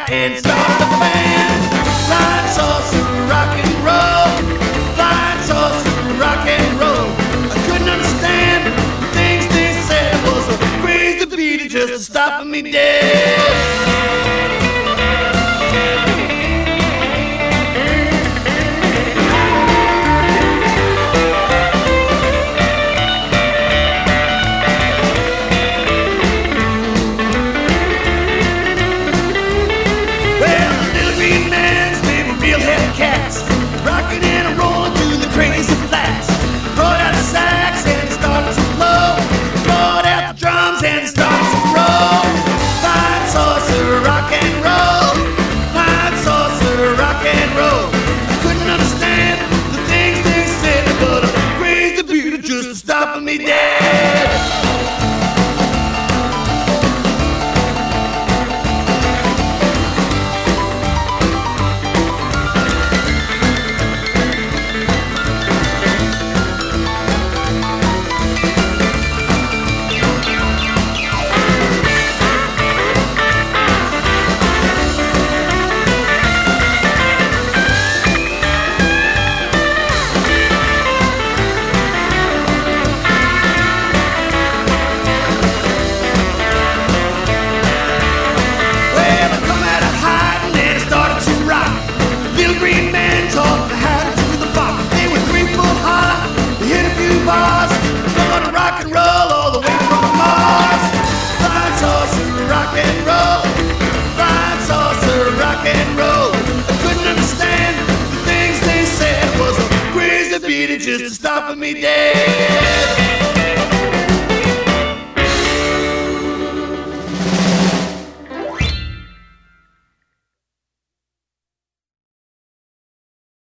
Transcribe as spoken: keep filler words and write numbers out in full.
and started a band. Flying saucer, rock and roll. Flying saucer, rock and roll. I couldn't understand the things they said. Was a crazy beat, it just stopping me dead. Rocking and rolling through the crazy flats. Brought out the sax and it started to blow. Brought out the drums and it started to roll. Flying saucer, rock and roll. Flying saucer, rock and roll. I couldn't understand the things they said, but a crazy beat just stopping me dead. Rock and roll all the way from Mars. Flying saucer, rock and roll. Flying saucer, rock and roll. I couldn't understand the things they said. Was a crazy beat, it just stopping me dead.